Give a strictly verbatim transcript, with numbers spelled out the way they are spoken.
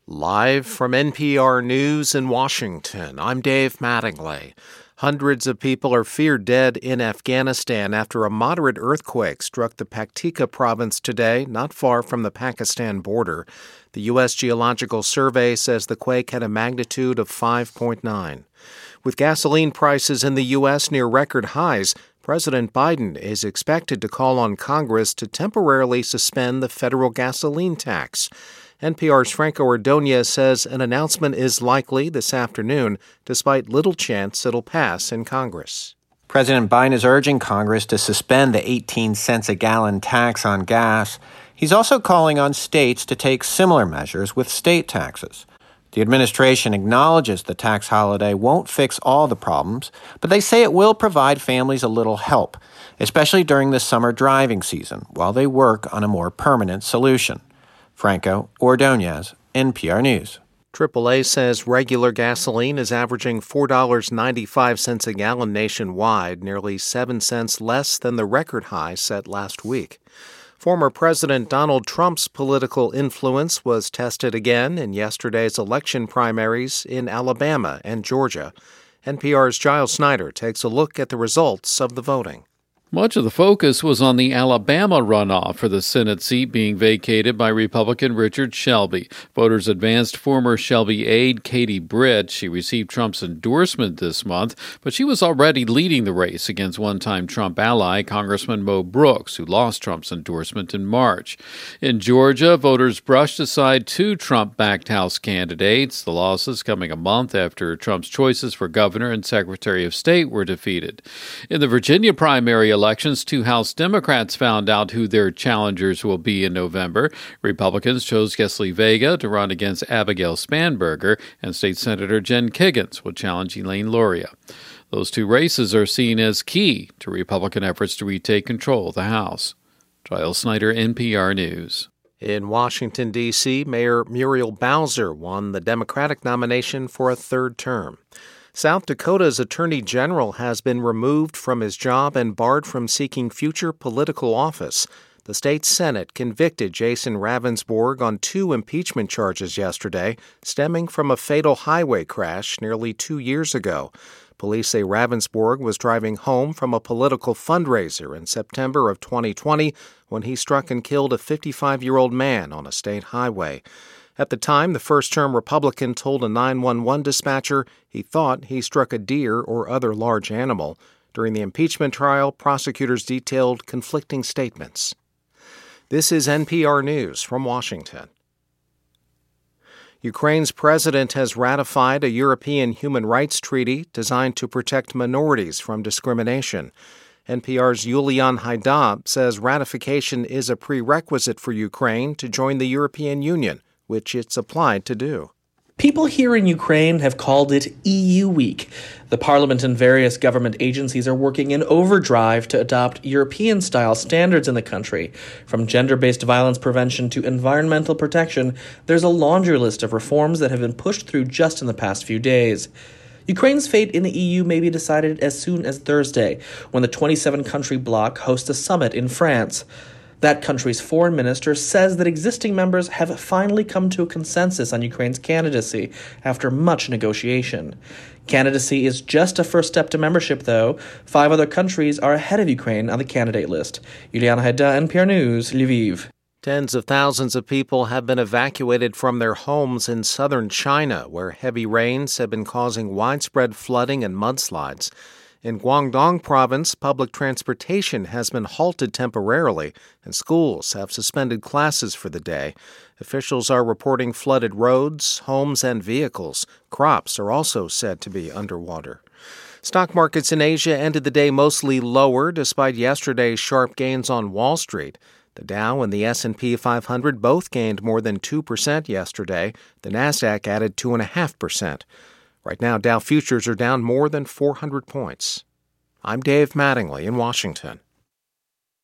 Live from N P R News in Washington, I'm Dave Mattingly. Hundreds of people are feared dead in Afghanistan after a moderate earthquake struck the Paktika province today, not far from the Pakistan border. The U S Geological Survey says the quake had a magnitude of five point nine. With gasoline prices in the U S near record highs, President Biden is expected to call on Congress to temporarily suspend the federal gasoline tax. N P R's Franco Ordonez says an announcement is likely this afternoon, despite little chance it'll pass in Congress. President Biden is urging Congress to suspend the eighteen cents a gallon tax on gas. He's also calling on states to take similar measures with state taxes. The administration acknowledges the tax holiday won't fix all the problems, but they say it will provide families a little help, especially during the summer driving season, while they work on a more permanent solution. Franco Ordonez, N P R News. triple A says regular gasoline is averaging four dollars and ninety-five cents a gallon nationwide, nearly seven cents less than the record high set last week. Former President Donald Trump's political influence was tested again in yesterday's election primaries in Alabama and Georgia. N P R's Giles Snyder takes a look at the results of the voting. Much of the focus was on the Alabama runoff for the Senate seat being vacated by Republican Richard Shelby. Voters advanced former Shelby aide Katie Britt. She received Trump's endorsement this month, but she was already leading the race against one-time Trump ally Congressman Mo Brooks, who lost Trump's endorsement in March. In Georgia, voters brushed aside two Trump-backed House candidates, the losses coming a month after Trump's choices for governor and Secretary of State were defeated. In the Virginia primary election, elections, two House Democrats found out who their challengers will be in November. Republicans chose Gisli Vega to run against Abigail Spanberger, and State Senator Jen Kiggans will challenge Elaine Luria. Those two races are seen as key to Republican efforts to retake control of the House. Giles Snyder, N P R News. In Washington, D C, Mayor Muriel Bowser won the Democratic nomination for a third term. South Dakota's Attorney General has been removed from his job and barred from seeking future political office. The state Senate convicted Jason Ravensborg on two impeachment charges yesterday, stemming from a fatal highway crash nearly two years ago. Police say Ravensborg was driving home from a political fundraiser in September of twenty twenty when he struck and killed a fifty-five-year-old man on a state highway. At the time, the first-term Republican told a nine one one dispatcher he thought he struck a deer or other large animal. During the impeachment trial, prosecutors detailed conflicting statements. This is N P R News from Washington. Ukraine's president has ratified a European human rights treaty designed to protect minorities from discrimination. N P R's Yulian Haidab says ratification is a prerequisite for Ukraine to join the European Union, which it's applied to do. People here in Ukraine have called it E U Week. The parliament and various government agencies are working in overdrive to adopt European-style standards in the country. From gender-based violence prevention to environmental protection, there's a laundry list of reforms that have been pushed through just in the past few days. Ukraine's fate in the E U may be decided as soon as Thursday, when the twenty-seven country bloc hosts a summit in France. That country's foreign minister says that existing members have finally come to a consensus on Ukraine's candidacy after much negotiation. Candidacy is just a first step to membership, though. Five other countries are ahead of Ukraine on the candidate list. Yuliana Haidab, N P R News, Lviv. Tens of thousands of people have been evacuated from their homes in southern China, where heavy rains have been causing widespread flooding and mudslides. In Guangdong province, public transportation has been halted temporarily, and schools have suspended classes for the day. Officials are reporting flooded roads, homes, and vehicles. Crops are also said to be underwater. Stock markets in Asia ended the day mostly lower, despite yesterday's sharp gains on Wall Street. The Dow and the S and P five hundred both gained more than two percent yesterday. The Nasdaq added two point five percent. Right now, Dow futures are down more than four hundred points. I'm Dave Mattingly in Washington.